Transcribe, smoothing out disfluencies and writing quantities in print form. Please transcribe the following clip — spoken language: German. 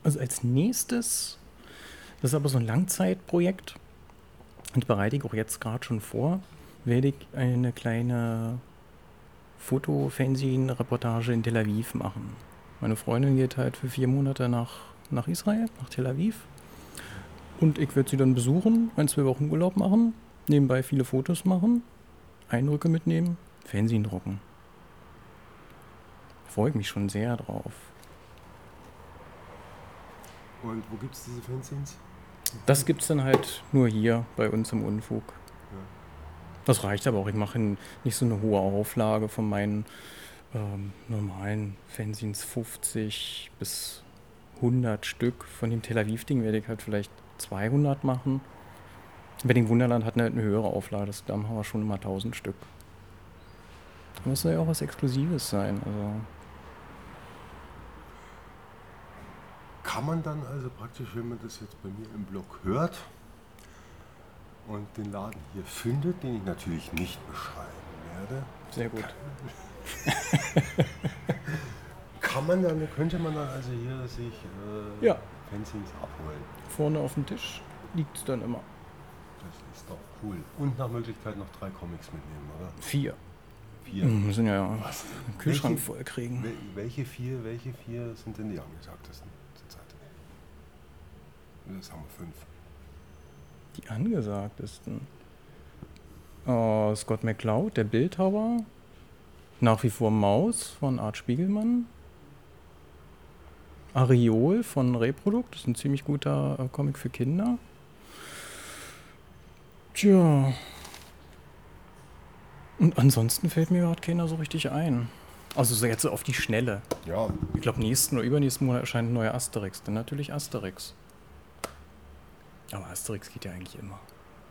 Also als nächstes, das ist aber so ein Langzeitprojekt, und bereite ich auch jetzt gerade schon vor, werde ich eine kleine Foto-Fanzine-Reportage in Tel Aviv machen. Meine Freundin geht halt für 4 Monate nach Israel, nach Tel Aviv. Und ich werde sie dann besuchen, 1, 2 Wochen Urlaub machen, nebenbei viele Fotos machen, Eindrücke mitnehmen, Fanzine drucken. Freue ich mich schon sehr drauf. Und wo gibt es diese Fanzines? Das gibt's dann halt nur hier bei uns im Unfug. Ja. Das reicht aber auch. Ich mache nicht so eine hohe Auflage von meinen normalen Fanzines, 50 bis 100 Stück. Von dem Tel Aviv-Ding werde ich halt vielleicht 200 machen. Wedding Wunderland hat eine höhere Auflage, da haben wir schon immer 1000 Stück. Aber es soll ja auch was Exklusives sein. Also Kann man dann also praktisch, wenn man das jetzt bei mir im Blog hört und den Laden hier findet, den ich natürlich nicht beschreiben werde, sehr gut. könnte man dann also hier sich Ja. Fanzines abholen. Vorne auf dem Tisch liegt es dann immer. Das ist doch cool. Und nach Möglichkeit noch 3 Comics mitnehmen, oder? 4. 4. Wir müssen ja Was? einen Kühlschrank voll kriegen. Welche vier sind denn die angesagtesten zurzeit? Das haben wir 5. Die angesagtesten. Scott McCloud, der Bildhauer. Nach wie vor Maus von Art Spiegelmann. Ariol von Reprodukt, das ist ein ziemlich guter Comic für Kinder. Tja. Und ansonsten fällt mir gerade keiner so richtig ein. Also so jetzt auf die Schnelle. Ja. Ich glaube, nächsten oder übernächsten Monat erscheint ein neuer Asterix. Dann natürlich Asterix. Aber Asterix geht ja eigentlich immer.